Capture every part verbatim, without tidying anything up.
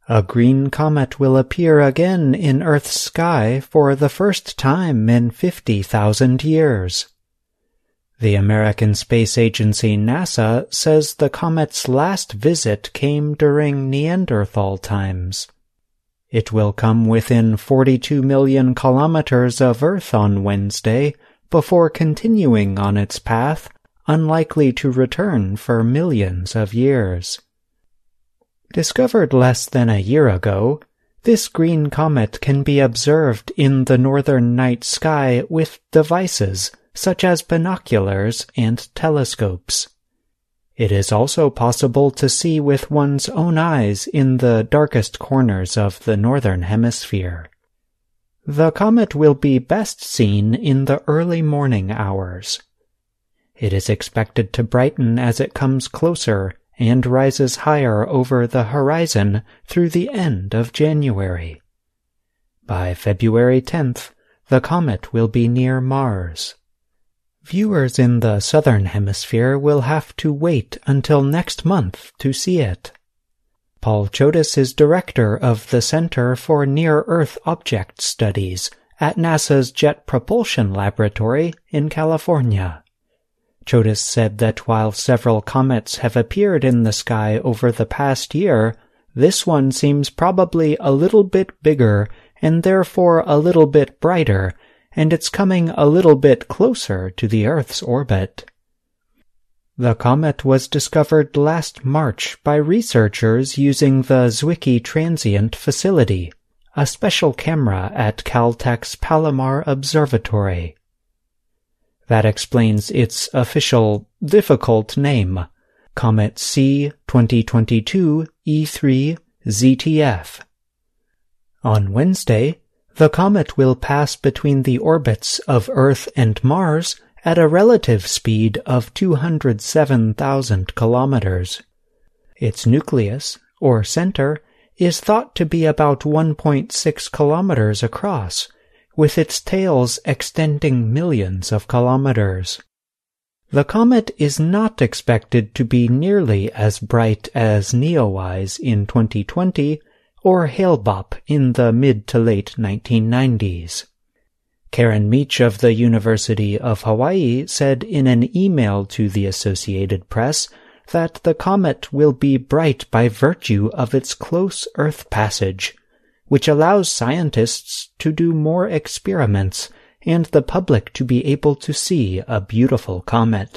A green comet will appear again in Earth's sky for the first time in fifty thousand years. The American Space Agency NASA says the comet's last visit came during Neanderthal times. It will come within forty-two million kilometers of Earth on Wednesday before continuing on its path, unlikely to return for millions of years. Discovered less than a year ago, this green comet can be observed in the northern night sky with devices such as binoculars and telescopes. It is also possible to see with one's own eyes in the darkest corners of the northern hemisphere. The comet will be best seen in the early morning hours. It is expected to brighten as it comes closer and rises higher over the horizon through the end of January. By February tenth, the comet will be near Mars. Viewers in the southern hemisphere will have to wait until next month to see it. Paul Chodas is director of the Center for Near-Earth Object Studies at NASA's Jet Propulsion Laboratory in California. Chodas said that while several comets have appeared in the sky over the past year, this one seems probably a little bit bigger and therefore a little bit brighter, and it's coming a little bit closer to the Earth's orbit. The comet was discovered last March by researchers using the Zwicky Transient Facility, a special camera at Caltech's Palomar Observatory. That explains its official, difficult name, Comet C twenty twenty-two E three Z T F. On Wednesday, the comet will pass between the orbits of Earth and Mars at a relative speed of two hundred seven thousand kilometers. Its nucleus, or center, is thought to be about one point six kilometers across, with its tails extending millions of kilometers. The comet is not expected to be nearly as bright as Neowise in twenty twenty or Hale-Bopp in the mid to late nineteen nineties. Karen Meach of the University of Hawaii said in an email to the Associated Press that the comet will be bright by virtue of its close Earth passage, which allows scientists to do more experiments and the public to be able to see a beautiful comet.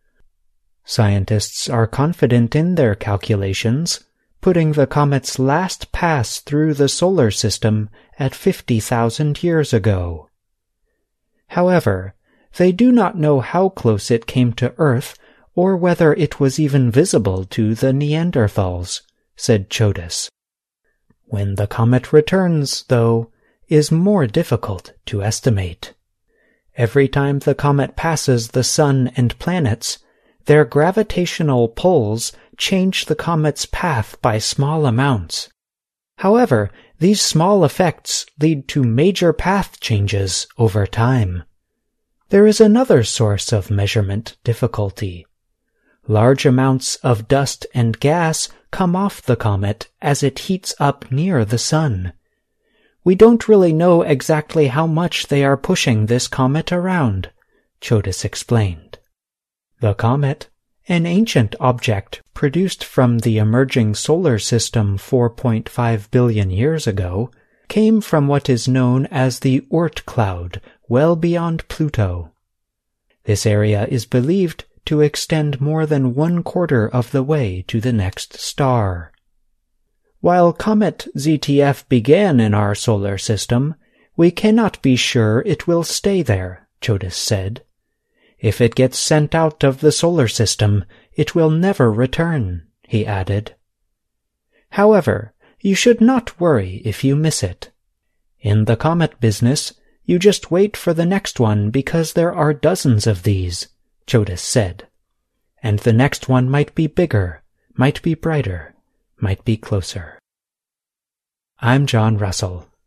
Scientists are confident in their calculations, putting the comet's last pass through the solar system at fifty thousand years ago. However, they do not know how close it came to Earth or whether it was even visible to the Neanderthals, said Chodas. When the comet returns, though, is more difficult to estimate. Every time the comet passes the Sun and planets, their gravitational pulls change the comet's path by small amounts. However, these small effects lead to major path changes over time. There is another source of measurement difficulty. Large amounts of dust and gas come off the comet as it heats up near the Sun. We don't really know exactly how much they are pushing this comet around, Chodas explained. The comet, an ancient object produced from the emerging solar system four point five billion years ago, came from what is known as the Oort cloud, well beyond Pluto. This area is believed to extend more than one quarter of the way to the next star. While Comet Z T F began in our solar system, we cannot be sure it will stay there, Chodas said. If it gets sent out of the solar system, it will never return, he added. However, you should not worry if you miss it. In the comet business, you just wait for the next one because there are dozens of these, Chodas said. And the next one might be bigger, might be brighter, might be closer. I'm John Russell.